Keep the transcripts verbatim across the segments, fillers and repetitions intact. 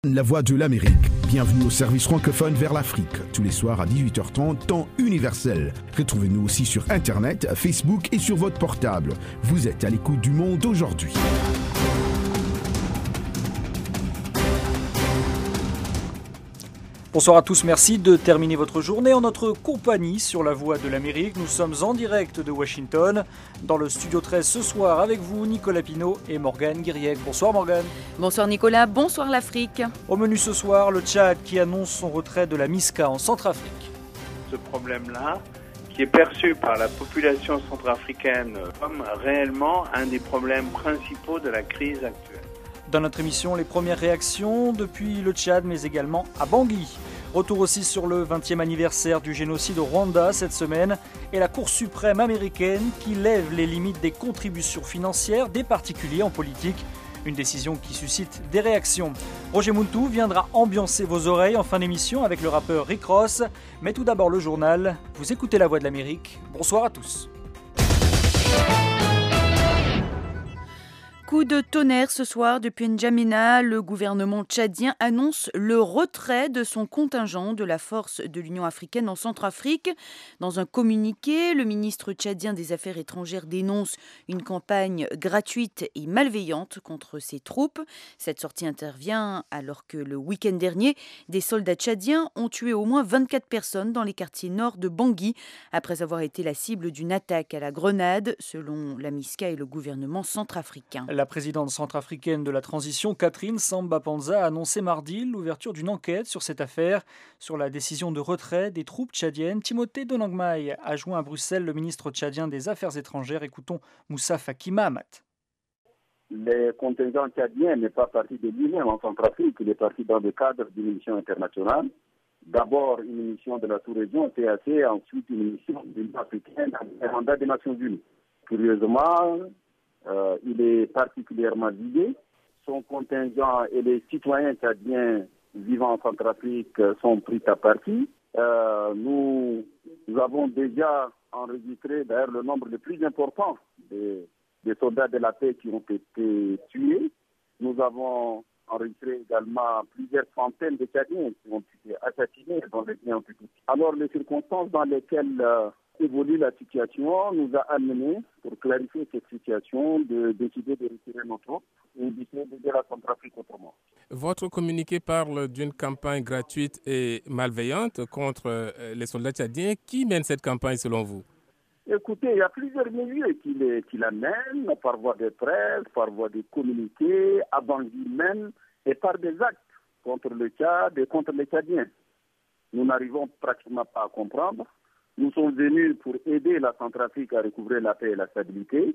La Voix de l'Amérique. Bienvenue au service francophone vers l'Afrique. Tous les soirs à dix-huit heures trente, temps universel. Retrouvez-nous aussi sur Internet, Facebook et sur votre portable. Vous êtes à l'écoute du monde aujourd'hui. Bonsoir à tous, merci de terminer votre journée en notre compagnie sur La Voix de l'Amérique. Nous sommes en direct de Washington, dans le studio treize ce soir avec vous, Nicolas Pinault et Morgane Guiriec. Bonsoir Morgane. Bonsoir Nicolas, bonsoir l'Afrique. Au menu ce soir, le Tchad qui annonce son retrait de la MISCA en Centrafrique. Ce problème-là, qui est perçu par la population centrafricaine comme réellement un des problèmes principaux de la crise actuelle. Dans notre émission, les premières réactions depuis le Tchad, mais également à Bangui. Retour aussi sur le vingtième anniversaire du génocide au Rwanda cette semaine et la Cour suprême américaine qui lève les limites des contributions financières des particuliers en politique. Une décision qui suscite des réactions. Roger Muntu viendra ambiancer vos oreilles en fin d'émission avec le rappeur Rick Ross. Mais tout d'abord le journal. Vous écoutez La Voix de l'Amérique. Bonsoir à tous. Coup de tonnerre ce soir depuis N'Djamena, le gouvernement tchadien annonce le retrait de son contingent de la force de l'Union africaine en Centrafrique. Dans un communiqué, le ministre tchadien des Affaires étrangères dénonce une campagne gratuite et malveillante contre ses troupes. Cette sortie intervient alors que le week-end dernier, des soldats tchadiens ont tué au moins vingt-quatre personnes dans les quartiers nord de Bangui après avoir été la cible d'une attaque à la grenade, selon la MISCA et le gouvernement centrafricain. La présidente centrafricaine de la transition, Catherine Samba-Panza, a annoncé mardi l'ouverture d'une enquête sur cette affaire, sur la décision de retrait des troupes tchadiennes. Timothée Donangmaï a joint à Bruxelles le ministre tchadien des Affaires étrangères. Écoutons Moussa Faki Mahamat. Le contingent tchadien n'est pas parti de lui-même en Centrafrique, il est parti dans le cadre d'une mission internationale. D'abord une mission de la sous-région, T A C, ensuite une mission de l'Union africaine, un mandat des Nations Unies. Curieusement, Euh, il est particulièrement visé. Son contingent et les citoyens tchadiens vivant en Centrafrique sont pris à partie. Euh, nous, nous avons déjà enregistré d'ailleurs le nombre le plus important des, des soldats de la paix qui ont été tués. Nous avons enregistré également plusieurs centaines de Tchadiens qui ont été assassinés dans les biens publics. Alors les circonstances dans lesquelles euh, évolue la situation nous a amené, pour clarifier cette situation, de décider de retirer nos troupes et d'essayer d'aider la Centrafrique autrement. Votre communiqué parle d'une campagne gratuite et malveillante contre les soldats tchadiens. Qui mène cette campagne selon vous? Écoutez, il y a plusieurs milieux qui, les, qui la mènent, par voie de presse, par voie de communiqués, à Bangui même, et par des actes contre le Tchad et contre les Tchadiens. Nous n'arrivons pratiquement pas à comprendre. Nous sommes venus pour aider la Centrafrique à recouvrer la paix et la stabilité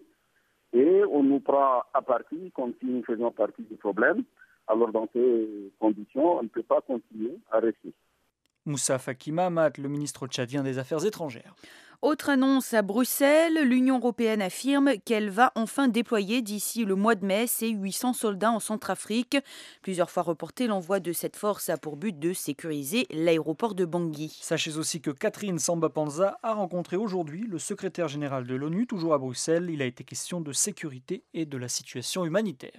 et on nous prend à partie comme si nous faisions partie du problème. Alors dans ces conditions, on ne peut pas continuer à rester. Moussa Faki Mahamat, le ministre tchadien des Affaires étrangères. Autre annonce à Bruxelles, l'Union européenne affirme qu'elle va enfin déployer d'ici le mois de mai ses huit cents soldats en Centrafrique. Plusieurs fois reporté, l'envoi de cette force a pour but de sécuriser l'aéroport de Bangui. Sachez aussi que Catherine Samba-Panza a rencontré aujourd'hui le secrétaire général de l'ONU, toujours à Bruxelles. Il a été question de sécurité et de la situation humanitaire.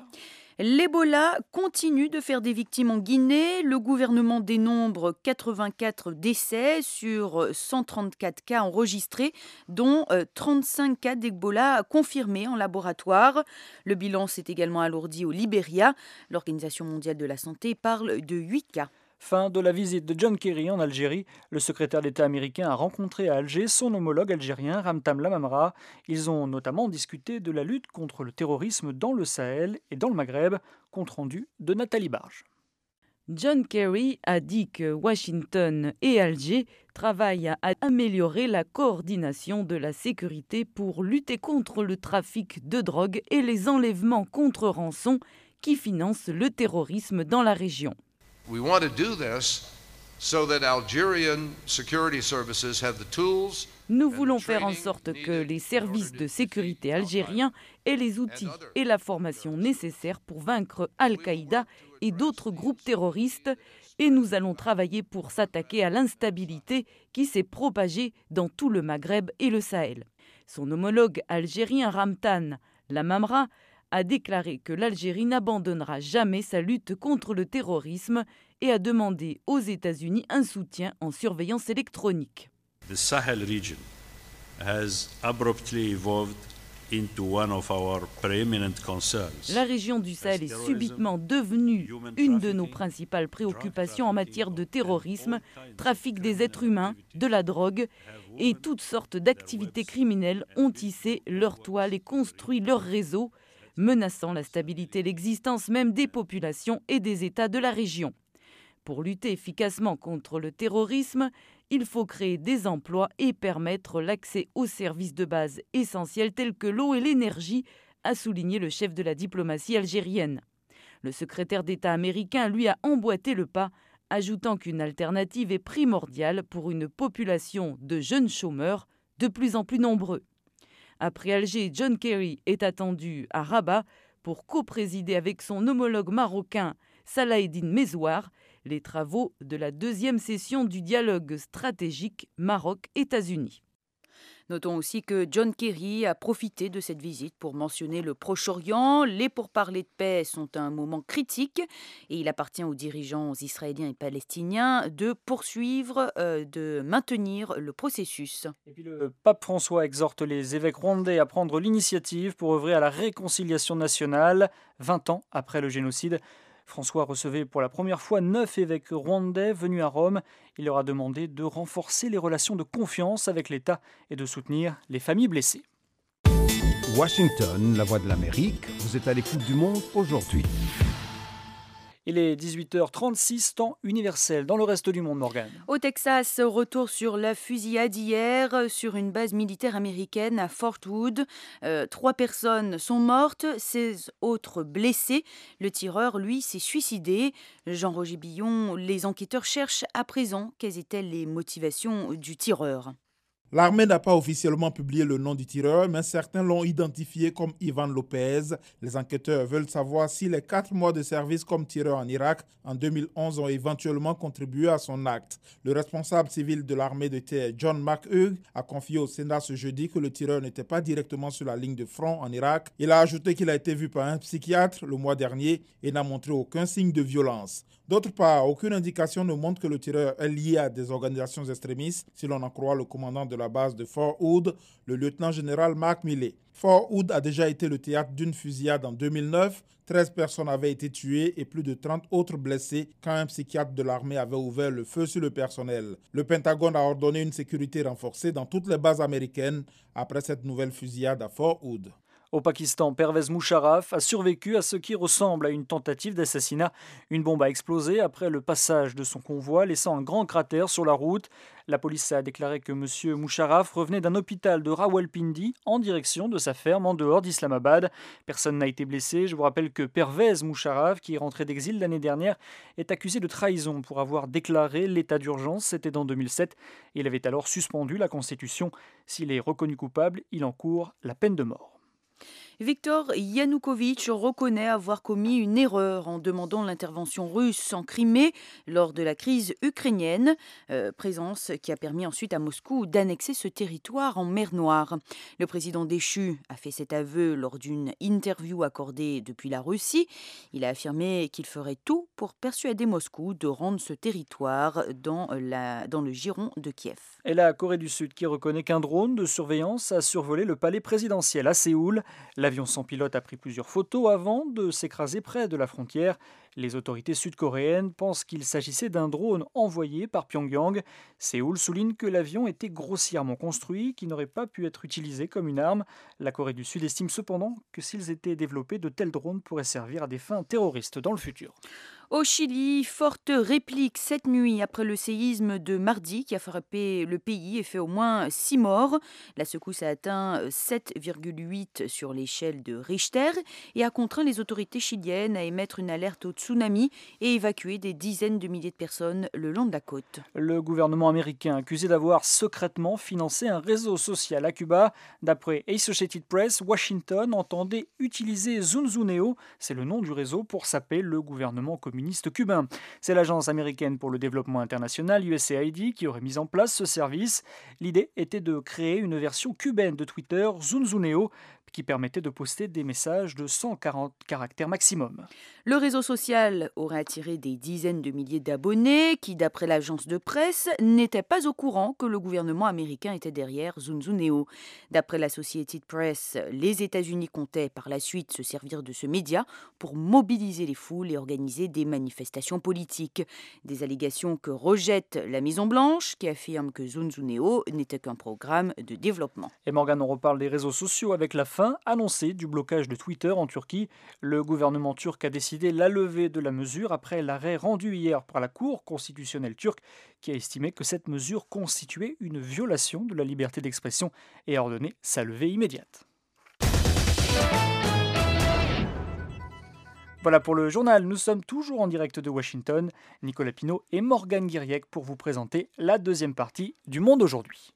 L'Ebola continue de faire des victimes en Guinée. Le gouvernement dénombre quatre-vingt-quatre décès sur cent trente-quatre cas enregistrés, dont trente-cinq cas d'Ebola confirmés en laboratoire. Le bilan s'est également alourdi au Libéria. L'Organisation mondiale de la santé parle de huit cas. Fin de la visite de John Kerry en Algérie. Le secrétaire d'État américain a rencontré à Alger son homologue algérien Ramtam Lamamra. Ils ont notamment discuté de la lutte contre le terrorisme dans le Sahel et dans le Maghreb. Compte rendu de Nathalie Barge. John Kerry a dit que Washington et Alger travaillent à améliorer la coordination de la sécurité pour lutter contre le trafic de drogue et les enlèvements contre rançon qui financent le terrorisme dans la région. We want to do this so that Algerian security services have the tools. Nous voulons faire en sorte que les services de sécurité algériens aient les outils et la formation nécessaires pour vaincre Al-Qaïda et d'autres groupes terroristes et nous allons travailler pour s'attaquer à l'instabilité qui s'est propagée dans tout le Maghreb et le Sahel. Son homologue algérien Ramtan Lamamra a déclaré que l'Algérie n'abandonnera jamais sa lutte contre le terrorisme et a demandé aux États-Unis un soutien en surveillance électronique. The Sahel region has abruptly evolved into one of our preeminent concerns. La région du Sahel est subitement devenue une de nos principales préoccupations en matière de terrorisme, trafic des êtres humains, de la drogue et toutes sortes d'activités criminelles ont tissé leur toile et construit leur réseau, menaçant la stabilité et l'existence même des populations et des États de la région. Pour lutter efficacement contre le terrorisme, il faut créer des emplois et permettre l'accès aux services de base essentiels tels que l'eau et l'énergie, a souligné le chef de la diplomatie algérienne. Le secrétaire d'État américain lui a emboîté le pas, ajoutant qu'une alternative est primordiale pour une population de jeunes chômeurs de plus en plus nombreux. Après Alger, John Kerry est attendu à Rabat pour coprésider avec son homologue marocain Salah Eddine Mezouar les travaux de la deuxième session du dialogue stratégique Maroc-États-Unis. Notons aussi que John Kerry a profité de cette visite pour mentionner le Proche-Orient. Les pourparlers de paix sont un moment critique et il appartient aux dirigeants israéliens et palestiniens de poursuivre, euh, de maintenir le processus. Et puis le pape François exhorte les évêques rwandais à prendre l'initiative pour œuvrer à la réconciliation nationale, vingt ans après le génocide. François recevait pour la première fois neuf évêques rwandais venus à Rome. Il leur a demandé de renforcer les relations de confiance avec l'État et de soutenir les familles blessées. Washington, la voix de l'Amérique, vous êtes à l'écoute du monde aujourd'hui. Il est dix-huit heures trente-six, temps universel. Dans le reste du monde, Morgane. Au Texas, retour sur la fusillade hier sur une base militaire américaine à Fort Hood. Euh, trois personnes sont mortes, seize autres blessées. Le tireur, lui, s'est suicidé. Jean-Roger Billon, les enquêteurs cherchent à présent quelles étaient les motivations du tireur. L'armée n'a pas officiellement publié le nom du tireur, mais certains l'ont identifié comme Ivan Lopez. Les enquêteurs veulent savoir si les quatre mois de service comme tireur en Irak en deux mille onze ont éventuellement contribué à son acte. Le responsable civil de l'armée de terre, John McHugh, a confié au Sénat ce jeudi que le tireur n'était pas directement sur la ligne de front en Irak. Il a ajouté qu'il a été vu par un psychiatre le mois dernier et n'a montré aucun signe de violence. D'autre part, aucune indication ne montre que le tireur est lié à des organisations extrémistes, si l'on en croit le commandant de la base de Fort Hood, le lieutenant-général Mark Milley. Fort Hood a déjà été le théâtre d'une fusillade en deux mille neuf. treize personnes avaient été tuées et plus de trente autres blessées quand un psychiatre de l'armée avait ouvert le feu sur le personnel. Le Pentagone a ordonné une sécurité renforcée dans toutes les bases américaines après cette nouvelle fusillade à Fort Hood. Au Pakistan, Pervez Musharraf a survécu à ce qui ressemble à une tentative d'assassinat. Une bombe a explosé après le passage de son convoi, laissant un grand cratère sur la route. La police a déclaré que M. Musharraf revenait d'un hôpital de Rawalpindi en direction de sa ferme en dehors d'Islamabad. Personne n'a été blessé. Je vous rappelle que Pervez Musharraf, qui est rentré d'exil l'année dernière, est accusé de trahison pour avoir déclaré l'état d'urgence. C'était en deux mille sept. Il avait alors suspendu la Constitution. S'il est reconnu coupable, il encourt la peine de mort. Viktor Yanukovych reconnaît avoir commis une erreur en demandant l'intervention russe en Crimée lors de la crise ukrainienne, euh, présence qui a permis ensuite à Moscou d'annexer ce territoire en mer Noire. Le président déchu a fait cet aveu lors d'une interview accordée depuis la Russie. Il a affirmé qu'il ferait tout pour persuader Moscou de rendre ce territoire dans, la, dans le giron de Kiev. Et la Corée du Sud qui reconnaît qu'un drone de surveillance a survolé le palais présidentiel à Séoul. L'avion sans pilote a pris plusieurs photos avant de s'écraser près de la frontière. Les autorités sud-coréennes pensent qu'il s'agissait d'un drone envoyé par Pyongyang. Séoul souligne que l'avion était grossièrement construit, qu'il n'aurait pas pu être utilisé comme une arme. La Corée du Sud estime cependant que s'ils étaient développés, de tels drones pourraient servir à des fins terroristes dans le futur. Au Chili, forte réplique cette nuit après le séisme de mardi qui a frappé le pays et fait au moins six morts. La secousse a atteint sept virgule huit sur l'échelle de Richter et a contraint les autorités chiliennes à émettre une alerte au tsunami et évacuer des dizaines de milliers de personnes le long de la côte. Le gouvernement américain accusé d'avoir secrètement financé un réseau social à Cuba. D'après Associated Press, Washington entendait utiliser Zunzuneo, c'est le nom du réseau, pour saper le gouvernement communiste cubain. C'est l'agence américaine pour le développement international, U S A I D, qui aurait mis en place ce service. L'idée était de créer une version cubaine de Twitter, Zunzuneo, qui permettait de poster des messages de cent quarante caractères maximum. Le réseau social aurait attiré des dizaines de milliers d'abonnés qui, d'après l'agence de presse, n'étaient pas au courant que le gouvernement américain était derrière Zunzuneo. D'après l'Associated Press, les États-Unis comptaient par la suite se servir de ce média pour mobiliser les foules et organiser des manifestations politiques. Des allégations que rejette la Maison-Blanche, qui affirme que Zunzuneo n'était qu'un programme de développement. Et Morgane, on reparle des réseaux sociaux avec la fin annoncée du blocage de Twitter en Turquie. Le gouvernement turc a décidé la levée de la mesure après l'arrêt rendu hier par la Cour constitutionnelle turque qui a estimé que cette mesure constituait une violation de la liberté d'expression et a ordonné sa levée immédiate. Voilà pour le journal, nous sommes toujours en direct de Washington. Nicolas Pinault et Morgane Guiriec pour vous présenter la deuxième partie du Monde aujourd'hui.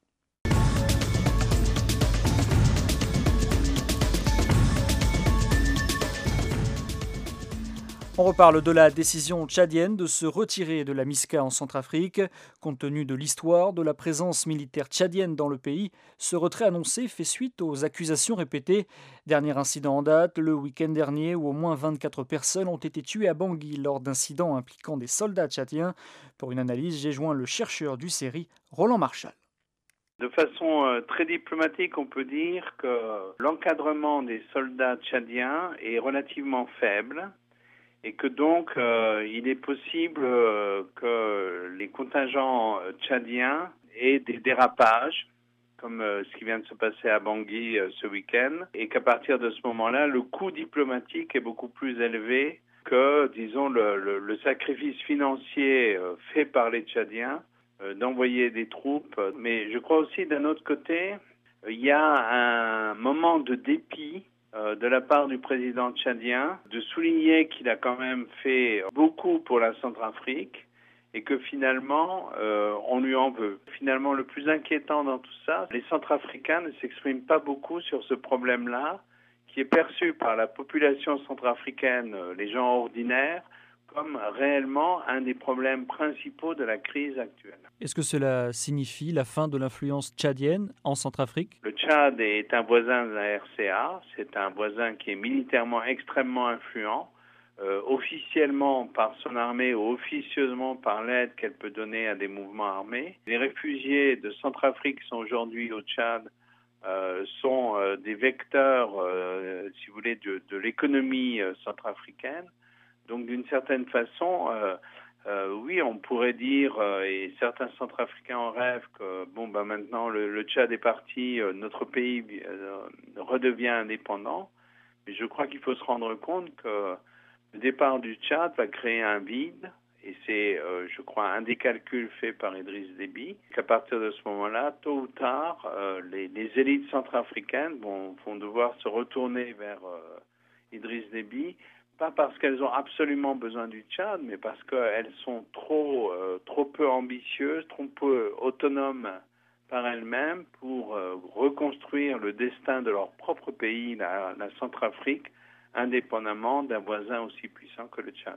On reparle de la décision tchadienne de se retirer de la MISCA en Centrafrique. Compte tenu de l'histoire de la présence militaire tchadienne dans le pays, ce retrait annoncé fait suite aux accusations répétées. Dernier incident en date, le week-end dernier, où au moins vingt-quatre personnes ont été tuées à Bangui lors d'incidents impliquant des soldats tchadiens. Pour une analyse, j'ai joint le chercheur du C E R I, Roland Marchal. De façon euh, très diplomatique, on peut dire que l'encadrement des soldats tchadiens est relativement faible. Et que donc, euh, il est possible euh, que les contingents tchadiens aient des dérapages, comme euh, ce qui vient de se passer à Bangui euh, ce week-end, et qu'à partir de ce moment-là, le coût diplomatique est beaucoup plus élevé que, disons, le, le, le sacrifice financier euh, fait par les Tchadiens euh, d'envoyer des troupes. Mais je crois aussi, d'un autre côté, il y a un moment de dépit Euh, de la part du président tchadien, de souligner qu'il a quand même fait beaucoup pour la Centrafrique et que finalement, euh, on lui en veut. Finalement, le plus inquiétant dans tout ça, les Centrafricains ne s'expriment pas beaucoup sur ce problème-là, qui est perçu par la population centrafricaine, les gens ordinaires, comme réellement un des problèmes principaux de la crise actuelle. Est-ce que cela signifie la fin de l'influence tchadienne en Centrafrique ? Le Tchad est un voisin de la R C A, c'est un voisin qui est militairement extrêmement influent, euh, officiellement par son armée ou officieusement par l'aide qu'elle peut donner à des mouvements armés. Les réfugiés de Centrafrique qui sont aujourd'hui au Tchad euh, sont euh, des vecteurs, euh, si vous voulez, de, de l'économie euh, centrafricaine. Donc, d'une certaine façon, euh, euh, oui, on pourrait dire, euh, et certains Centrafricains en rêvent, que bon, bah maintenant le, le Tchad est parti, euh, notre pays euh, redevient indépendant. Mais je crois qu'il faut se rendre compte que le départ du Tchad va créer un vide, et c'est, euh, je crois, un des calculs faits par Idriss Déby, qu'à partir de ce moment-là, tôt ou tard, euh, les, les élites centrafricaines vont, vont devoir se retourner vers euh, Idriss Déby. Pas parce qu'elles ont absolument besoin du Tchad, mais parce qu'elles sont trop, euh, trop peu ambitieuses, trop peu autonomes par elles-mêmes pour euh, reconstruire le destin de leur propre pays, la, la Centrafrique, indépendamment d'un voisin aussi puissant que le Tchad.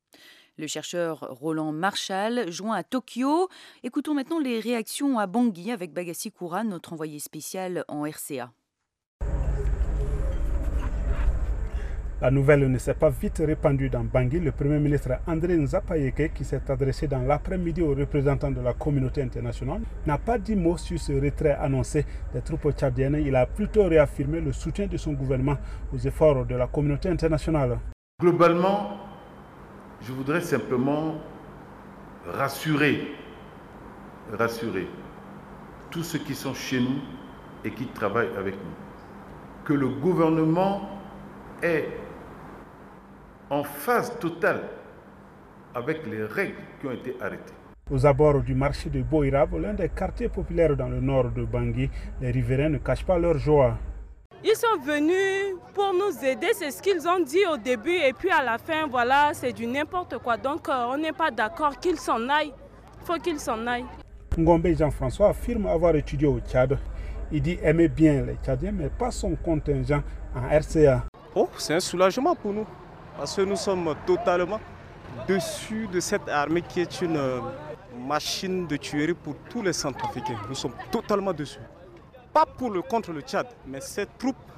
Le chercheur Roland Marchal, joint à Tokyo. Écoutons maintenant les réactions à Bangui avec Bagassi Koura, notre envoyé spécial en R C A. La nouvelle ne s'est pas vite répandue dans Bangui. Le Premier ministre André Nzapayeke, qui s'est adressé dans l'après-midi aux représentants de la communauté internationale, n'a pas dit mot sur ce retrait annoncé des troupes tchadiennes. Il a plutôt réaffirmé le soutien de son gouvernement aux efforts de la communauté internationale. Globalement, je voudrais simplement rassurer, rassurer tous ceux qui sont chez nous et qui travaillent avec nous, que le gouvernement est en phase totale avec les règles qui ont été arrêtées. Aux abords du marché de Boïrab, l'un des quartiers populaires dans le nord de Bangui, les riverains ne cachent pas leur joie. Ils sont venus pour nous aider, c'est ce qu'ils ont dit au début et puis à la fin, voilà, c'est du n'importe quoi. Donc euh, on n'est pas d'accord qu'ils s'en aillent, il faut qu'ils s'en aillent. Ngombe Jean-François affirme avoir étudié au Tchad. Il dit aimer bien les Tchadiens, mais pas son contingent en R C A. Oh, c'est un soulagement pour nous, parce que nous sommes totalement dessus de cette armée qui est une machine de tuerie pour tous les Centrafricains. Nous sommes totalement dessus. Pas pour le contre le Tchad, mais cette troupe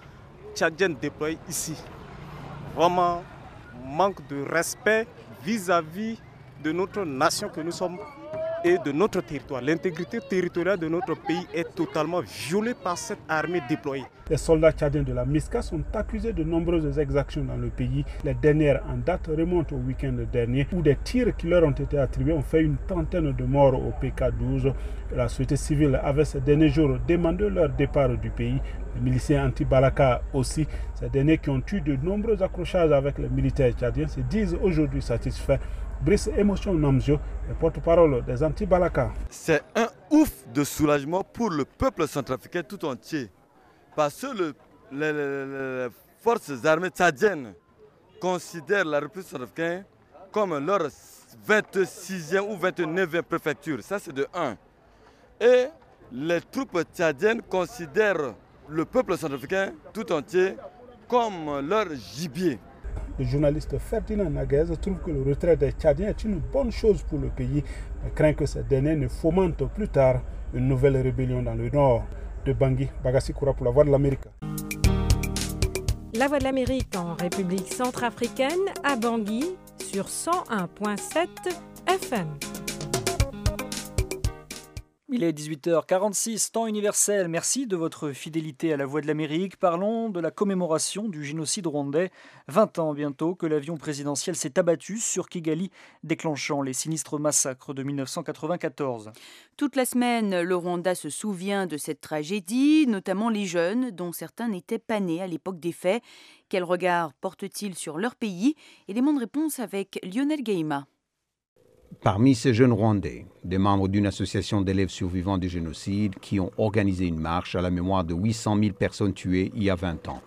tchadiennes déployées ici. Vraiment, manque de respect vis-à-vis de notre nation que nous sommes et de notre territoire. L'intégrité territoriale de notre pays est totalement violée par cette armée déployée. Les soldats tchadiens de la MISCA sont accusés de nombreuses exactions dans le pays. Les dernières en date remontent au week-end dernier où des tirs qui leur ont été attribués ont fait une trentaine de morts au P K douze. La société civile avait ces derniers jours demandé leur départ du pays. Les miliciens anti-Balaka aussi, ces derniers qui ont eu de nombreux accrochages avec les militaires tchadiens, se disent aujourd'hui satisfaits. Brice Émotion Namzio, le porte-parole des anti-Balaka. C'est un ouf de soulagement pour le peuple centrafricain tout entier. Parce que le, les, les, les forces armées tchadiennes considèrent la République centrafricaine comme leur vingt-sixième ou vingt-neuvième préfecture. Ça, c'est de un. Et les troupes tchadiennes considèrent le peuple centrafricain tout entier comme leur gibier. Le journaliste Ferdinand Naguez trouve que le retrait des Tchadiens est une bonne chose pour le pays, mais craint que ces derniers ne fomentent plus tard une nouvelle rébellion dans le nord. De Bangui, Bagassi Koura pour la Voix de l'Amérique. La Voix de l'Amérique en République centrafricaine, à Bangui, sur cent un virgule sept F M. Il est dix-huit heures quarante-six, temps universel. Merci de votre fidélité à la Voix de l'Amérique. Parlons de la commémoration du génocide rwandais. vingt ans bientôt que l'avion présidentiel s'est abattu sur Kigali, déclenchant les sinistres massacres de mille neuf cent quatre-vingt-quatorze. Toute la semaine, le Rwanda se souvient de cette tragédie, notamment les jeunes, dont certains n'étaient pas nés à l'époque des faits. Quel regard portent-ils sur leur pays? Élément de réponse avec Lionel Gaïma. Parmi ces jeunes Rwandais, des membres d'une association d'élèves survivants du génocide qui ont organisé une marche à la mémoire de huit cent mille personnes tuées il y a vingt ans.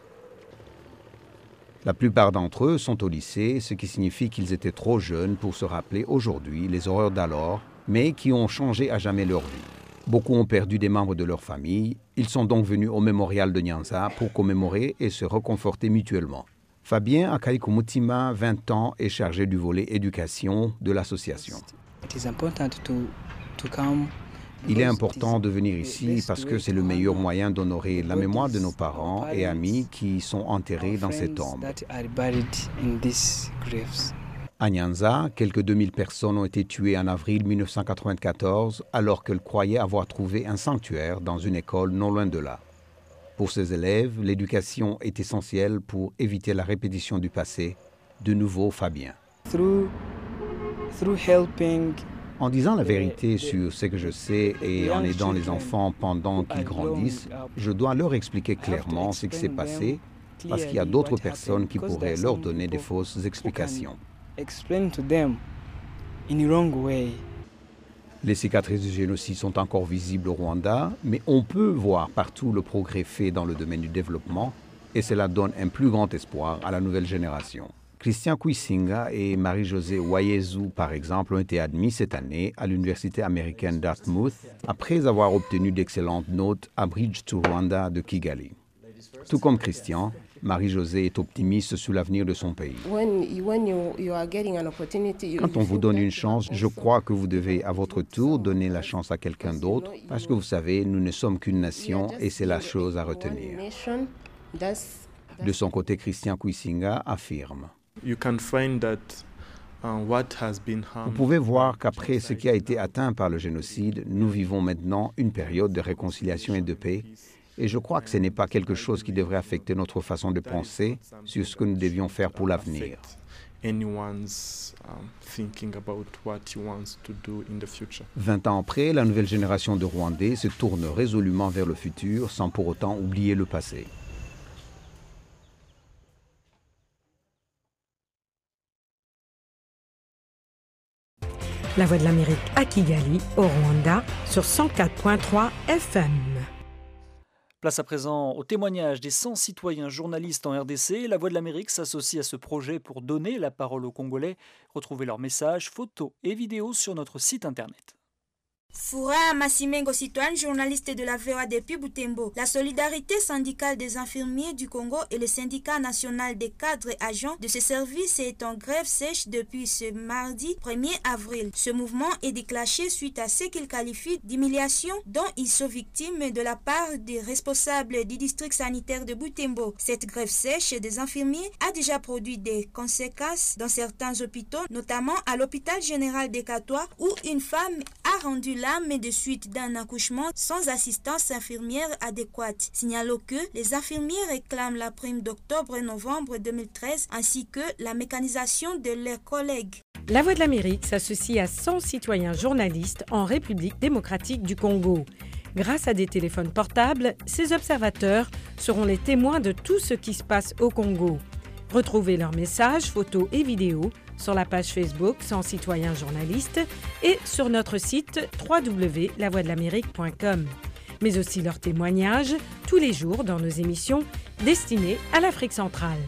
La plupart d'entre eux sont au lycée, ce qui signifie qu'ils étaient trop jeunes pour se rappeler aujourd'hui les horreurs d'alors, mais qui ont changé à jamais leur vie. Beaucoup ont perdu des membres de leur famille. Ils sont donc venus au mémorial de Nyanza pour commémorer et se réconforter mutuellement. Fabien Akaikumutima, vingt ans, est chargé du volet éducation de l'association. Il est important de venir ici parce que c'est le meilleur moyen d'honorer la mémoire de nos parents et amis qui sont enterrés dans ces tombes. À Nyanza, quelques deux mille personnes ont été tuées en avril mille neuf cent quatre-vingt-quatorze alors qu'elles croyaient avoir trouvé un sanctuaire dans une école non loin de là. Pour ces élèves, l'éducation est essentielle pour éviter la répétition du passé. De nouveau, Fabien. En disant la vérité sur ce que je sais et en aidant les enfants pendant qu'ils grandissent, je dois leur expliquer clairement ce qui s'est passé parce qu'il y a d'autres personnes qui pourraient leur donner des fausses explications. Les cicatrices du génocide sont encore visibles au Rwanda, mais on peut voir partout le progrès fait dans le domaine du développement et cela donne un plus grand espoir à la nouvelle génération. Christian Kwisinga et Marie-Josée Wayezu, par exemple, ont été admis cette année à l'université américaine Dartmouth après avoir obtenu d'excellentes notes à Bridge to Rwanda de Kigali. Tout comme Christian, Marie-Josée est optimiste sur l'avenir de son pays. Quand on vous donne une chance, je crois que vous devez à votre tour donner la chance à quelqu'un d'autre, parce que vous savez, nous ne sommes qu'une nation et c'est la chose à retenir. De son côté, Christian Kwisinga affirme. Vous pouvez voir qu'après ce qui a été atteint par le génocide, nous vivons maintenant une période de réconciliation et de paix. Et je crois que ce n'est pas quelque chose qui devrait affecter notre façon de penser sur ce que nous devions faire pour l'avenir. Vingt ans après, la nouvelle génération de Rwandais se tourne résolument vers le futur sans pour autant oublier le passé. La Voix de l'Amérique à Kigali, au Rwanda, sur cent quatre virgule trois F M. Place à présent au témoignage des cent citoyens journalistes en R D C. La Voix de l'Amérique s'associe à ce projet pour donner la parole aux Congolais. Retrouvez leurs messages, photos et vidéos sur notre site internet. Foura Massimengo Citoine, journaliste de la V O A depuis Butembo. La solidarité syndicale des infirmiers du Congo et le syndicat national des cadres et agents de ce service est en grève sèche depuis ce mardi premier avril. Ce mouvement est déclenché suite à ce qu'il qualifie d'humiliation dont ils sont victimes de la part des responsables du district sanitaire de Butembo. Cette grève sèche des infirmiers a déjà produit des conséquences dans certains hôpitaux, notamment à l'hôpital général des Catois où une femme a rendu l'âme de suite d'un accouchement sans assistance infirmière adéquate. Signalons que les infirmiers réclament la prime d'octobre et novembre deux mille treize ainsi que la mécanisation de leurs collègues. La Voix de l'Amérique s'associe à cent citoyens journalistes en République démocratique du Congo. Grâce à des téléphones portables, ces observateurs seront les témoins de tout ce qui se passe au Congo. Retrouvez leurs messages, photos et vidéos sur la page Facebook cent citoyens journalistes et sur notre site w w w point la voix de l'amérique point com. Mais aussi leurs témoignages tous les jours dans nos émissions destinées à l'Afrique centrale.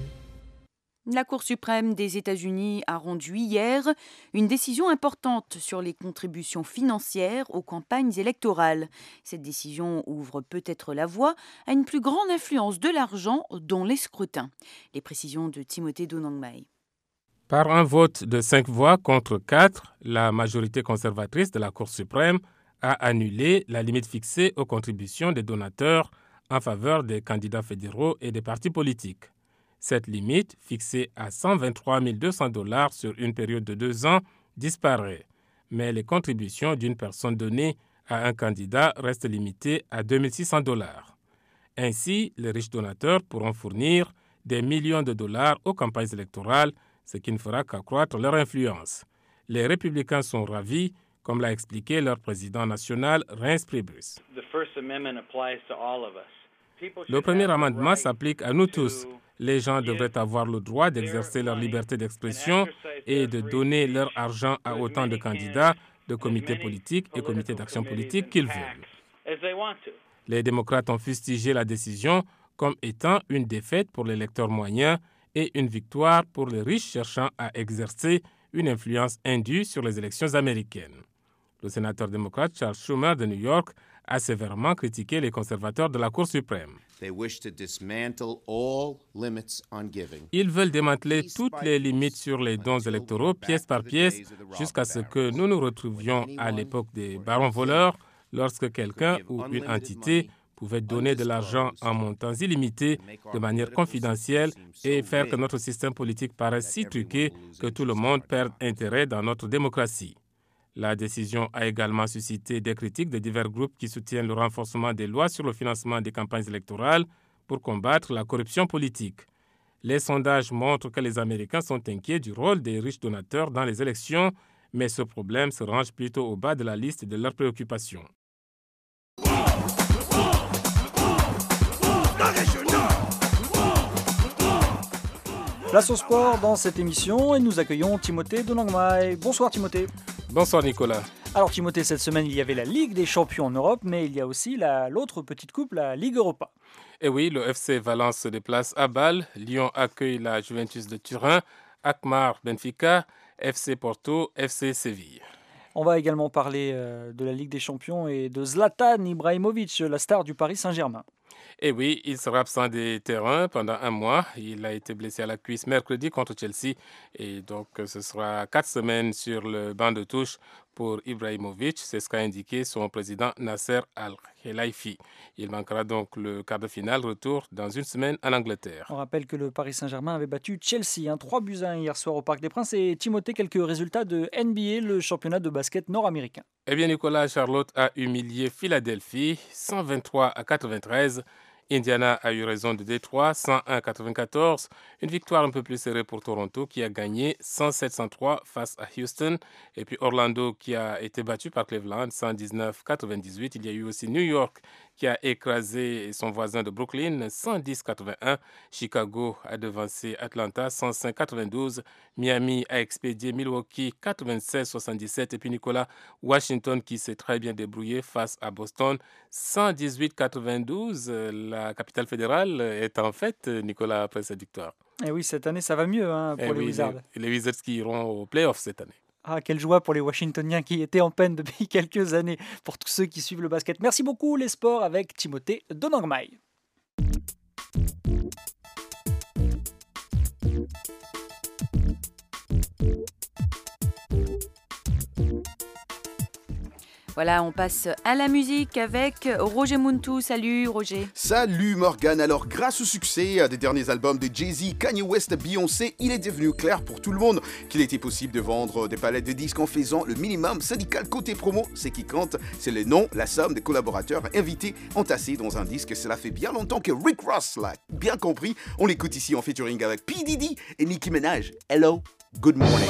La Cour suprême des États-Unis a rendu hier une décision importante sur les contributions financières aux campagnes électorales. Cette décision ouvre peut-être la voie à une plus grande influence de l'argent dans les scrutins. Les précisions de Timothée Donangmai. Par un vote de cinq voix contre quatre, la majorité conservatrice de la Cour suprême a annulé la limite fixée aux contributions des donateurs en faveur des candidats fédéraux et des partis politiques. Cette limite, fixée à cent vingt-trois mille deux cents dollars sur une période de deux ans, disparaît. Mais les contributions d'une personne donnée à un candidat restent limitées à deux mille six cents dollars. Ainsi, les riches donateurs pourront fournir des millions de dollars aux campagnes électorales, ce qui ne fera qu'accroître leur influence. Les républicains sont ravis, comme l'a expliqué leur président national, Reince Priebus. Le premier amendement s'applique à nous tous. Les gens devraient avoir le droit d'exercer leur liberté d'expression et de donner leur argent à autant de candidats, de comités politiques et comités d'action politique qu'ils veulent. Les démocrates ont fustigé la décision comme étant une défaite pour l'électeur moyen et une victoire pour les riches cherchant à exercer une influence indue sur les élections américaines. Le sénateur démocrate Charles Schumer de New York a sévèrement critiqué les conservateurs de la Cour suprême. Ils veulent démanteler toutes les limites sur les dons électoraux, pièce par pièce, jusqu'à ce que nous nous retrouvions à l'époque des barons voleurs, lorsque quelqu'un ou une entité pouvait donner de l'argent en montants illimités de manière confidentielle et faire que notre système politique paraisse si truqué que tout le monde perde intérêt dans notre démocratie. La décision a également suscité des critiques de divers groupes qui soutiennent le renforcement des lois sur le financement des campagnes électorales pour combattre la corruption politique. Les sondages montrent que les Américains sont inquiets du rôle des riches donateurs dans les élections, mais ce problème se range plutôt au bas de la liste de leurs préoccupations. Place au sport dans cette émission et nous accueillons Timothée Donangmai. Bonsoir Timothée. Bonsoir Nicolas. Alors Timothée, cette semaine il y avait la Ligue des champions en Europe, mais il y a aussi la, l'autre petite coupe, la Ligue Europa. Et oui, le F C Valence se déplace à Bâle, Lyon accueille la Juventus de Turin, Alkmaar Benfica, F C Porto, F C Séville. On va également parler euh, de la Ligue des champions et de Zlatan Ibrahimovic, la star du Paris Saint-Germain. Et oui, il sera absent des terrains pendant un mois. Il a été blessé à la cuisse mercredi contre Chelsea. Et donc, ce sera quatre semaines sur le banc de touche pour Ibrahimovic. C'est ce qu'a indiqué son président Nasser Al-Khelaifi. Il manquera donc le quart de finale retour dans une semaine en Angleterre. On rappelle que le Paris Saint-Germain avait battu Chelsea, hein, trois buts à un hier soir au Parc des Princes. Et Timothée, quelques résultats de N B A, le championnat de basket nord-américain. Eh bien, Nicolas, Charlotte a humilié Philadelphie, cent vingt-trois à quatre-vingt-treize. Indiana a eu raison de Détroit, cent un à quatre-vingt-quatorze. Une victoire un peu plus serrée pour Toronto qui a gagné cent sept à cent trois face à Houston. Et puis Orlando qui a été battu par Cleveland, cent dix-neuf à quatre-vingt-dix-huit. Il y a eu aussi New York qui a écrasé son voisin de Brooklyn, cent dix à quatre-vingt-un. Chicago a devancé Atlanta, cent cinq à quatre-vingt-douze. Miami a expédié Milwaukee, quatre-vingt-seize à soixante-dix-sept. Et puis Nicolas, Washington qui s'est très bien débrouillé face à Boston, cent dix-huit à quatre-vingt-douze. La capitale fédérale est en fait, Nicolas, après cette victoire. Et oui, cette année, ça va mieux hein, pour Et les oui, Wizards. Les, les Wizards qui iront aux playoffs cette année. Ah, quelle joie pour les Washingtoniens qui étaient en peine depuis quelques années, pour tous ceux qui suivent le basket. Merci beaucoup les sports avec Timothée Donangmai. Voilà, on passe à la musique avec Roger Muntu. Salut Roger. Salut Morgane. Alors grâce au succès des derniers albums de Jay-Z, Kanye West, Beyoncé, il est devenu clair pour tout le monde qu'il était possible de vendre des palettes de disques en faisant le minimum syndical côté promo. Ce qui compte, c'est le nom, la somme des collaborateurs invités entassés dans un disque. Cela fait bien longtemps que Rick Ross l'a bien compris. On l'écoute ici en featuring avec P. Diddy et Nicki Minaj. Hello, good morning.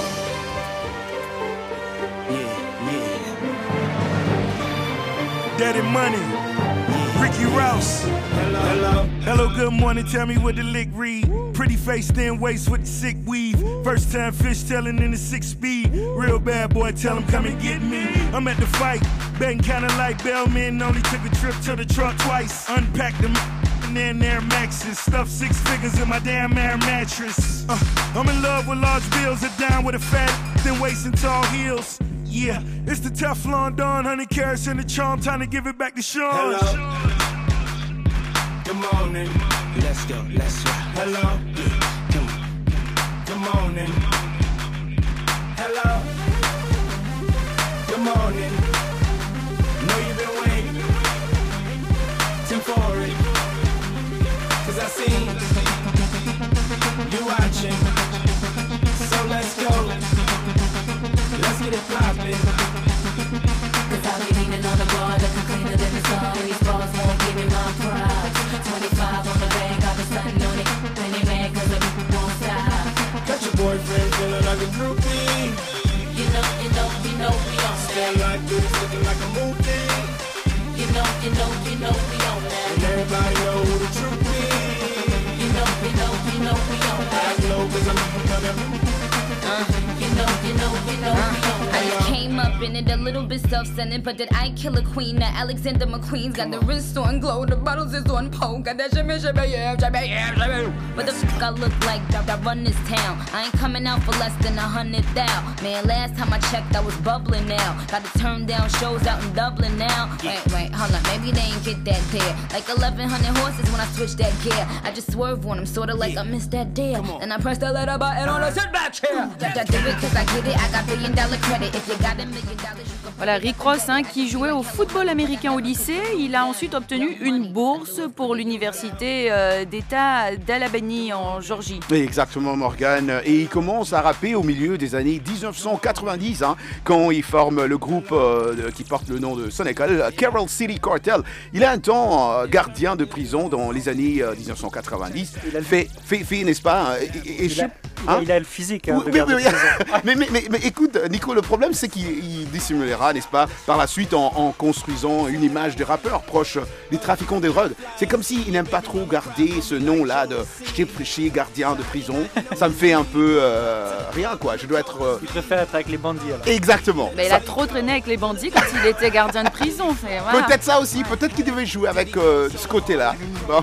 Daddy Money, Ricky Ross. Hello, hello, hello, good morning. Tell me what the lick read. Pretty face, thin waist with the sick weave. First time fish tailing in the six speed. Real bad boy, tell him come and get me. I'm at the fight, betting kinda like Bellman. Only took a trip to the truck twice. Unpacked them and then Air Maxes. Stuffed six figures in my damn air mattress. Uh, I'm in love with large bills, a down with a fat, thin waist and tall heels. Yeah, it's the Teflon Don, honey carrots in the charm, time to give it back to Sean. Hello. Good morning. Let's go, let's go. Hello. Come on. Good morning. Hello. Good morning. Know you've been waiting. Tim for it. Cause I seen you watching. So let's go. Let's get it poppin'. Cause I'll be leaning on the bar, looking cleaner than the sun. These bars won't give me my pride. twenty-five on the bag, got the sun on it. When they mad cause the people won't stop. Got your boyfriend feeling like a groupie. You know, you know, you know we on that. Stand like this, looking like a movie. You know, you know, you know we on that. And everybody know who the truth is. You know, you know, you know we on that. I know cause I'm coming. Uh, you know, you know, you know, uh, I just came up in it a little bit self-centered, but did I kill a queen? That Alexander McQueen's got the wrist on glow, the bottles is on poke, got that shimmy, shimmy, yeah, shimmy, yeah, shimmy. What the fuck I look like that, that run this town? I ain't coming out for less than a hundred thou. Man, last time I checked, I was bubbling now. Gotta turn down shows out in Dublin now. Wait, wait, hold on, maybe they ain't get that there. Like eleven hundred horses when I switch that gear. I just swerve on them, sorta like I missed that dare. And I press the letter button on the sit back chair. Voilà, Rick Ross hein, qui jouait au football américain au lycée. Il a ensuite obtenu une bourse pour l'université euh, d'État d'Alabama en Georgie. Exactement, Morgane. Et il commence à rapper au milieu des années dix-neuf cent quatre-vingt-dix, hein, quand il forme le groupe euh, qui porte le nom de son école, Carol City Cartel. Il a un temps euh, gardien de prison dans les années euh, dix-neuf cent quatre-vingt-dix. Il a fait, fait, fait n'est-ce pas et, et, il, a, il, a, hein? il a le physique hein, oui, de oui, oui. mais, mais, mais, mais écoute, Nico, le problème c'est qu'il dissimulera, n'est-ce pas, par la suite en, en construisant une image des rappeurs proches des trafiquants de drogue. C'est comme s'il n'aime pas trop garder ce nom-là de chef gardien de prison. Ça me fait un peu euh, rien, quoi. Je dois être. Euh... Il préfère être avec les bandits. Alors. Exactement. Mais il ça... a trop traîné avec les bandits quand il était gardien de prison. Voilà. Peut-être ça aussi. Peut-être qu'il devait jouer avec euh, ce côté-là. Bon.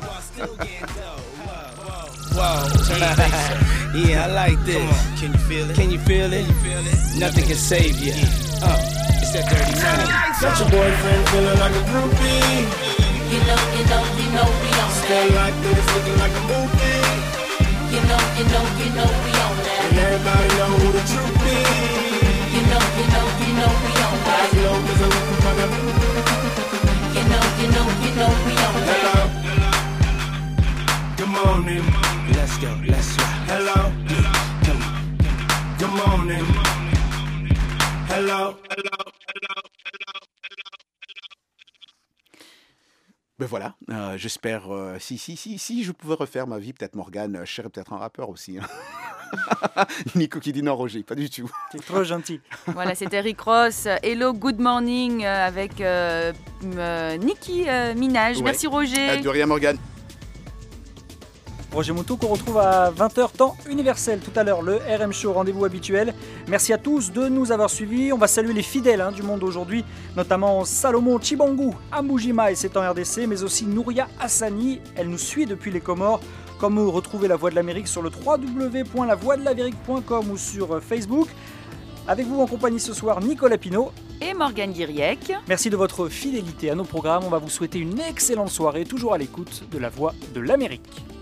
Wow. Yeah, I like this. Can you feel it? Can you feel it? Nothing can save you. Uh, it's that dirty money. Got your boyfriend feeling like a groupie. You know, you know, you know we on that. Stay like this, looking like a movie. You know, you know, you know we on that. And everybody know who the truth is. You know, you know, you know we on that. I know 'cause I'm looking for them. You know, you know, you know we on that. Hello. Good morning. Let's go, let's go. Hello. Come on. Good morning. Hello. Hello. Hello. Ben voilà, euh, j'espère, euh, si, si, si, si je pouvais refaire ma vie, peut-être Morgane, je serais peut-être un rappeur aussi. Hein. Nico qui dit non, Roger, pas du tout. T'es trop gentil. Voilà, c'était Rick Ross. Hello, good morning avec euh, euh, Nicki euh, Minaj. Ouais. Merci Roger. De rien Morgane. Roger Moutou qu'on retrouve à vingt heures temps universel tout à l'heure, le R M Show, rendez-vous habituel. Merci à tous de nous avoir suivis. On va saluer les fidèles hein, du monde aujourd'hui, notamment Salomon Chibangu, Amujima et c'est en R D C, mais aussi Nouria Hassani, elle nous suit depuis les Comores. Comme vous retrouvez La Voix de l'Amérique sur le w w w point la voix de l'amérique point com ou sur Facebook. Avec vous en compagnie ce soir, Nicolas Pinault et Morgane Guiriec. Merci de votre fidélité à nos programmes. On va vous souhaiter une excellente soirée, toujours à l'écoute de la Voix de l'Amérique.